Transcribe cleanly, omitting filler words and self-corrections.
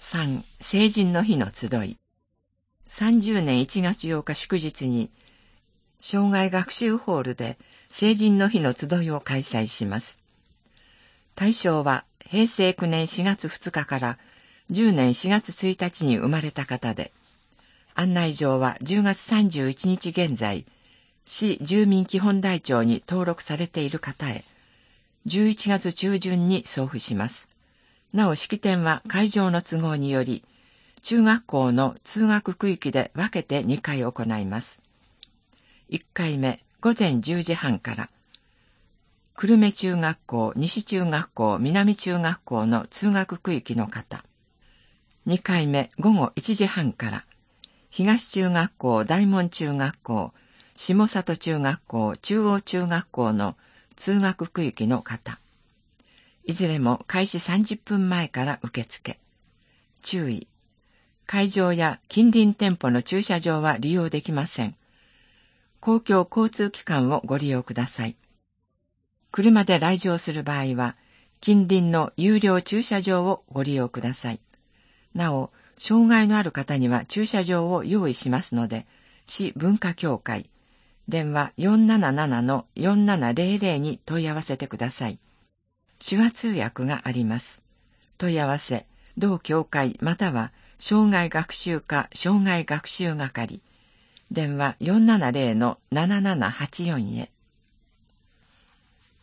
3. 成人の日の集い。30年1月8日祝日に、生涯学習ホールで成人の日の集いを開催します。対象は平成9年4月2日から10年4月1日に生まれた方で、案内状は10月31日現在、市住民基本台帳に登録されている方へ、11月中旬に送付します。なお式典は会場の都合により、中学校の通学区域で分けて2回行います。1回目、午前10時半から、久留米中学校、西中学校、南中学校の通学区域の方。2回目、午後1時半から、東中学校、大門中学校、下里中学校、中央中学校の通学区域の方。いずれも開始30分前から受付。注意。会場や近隣店舗の駐車場は利用できません。公共交通機関をご利用ください。車で来場する場合は、近隣の有料駐車場をご利用ください。なお、障害のある方には駐車場を用意しますので、市文化協会、電話 477-4700 に問い合わせてください。手話通訳があります。問い合わせ、同協会または障害学習課障害学習係、電話 470-7784 へ。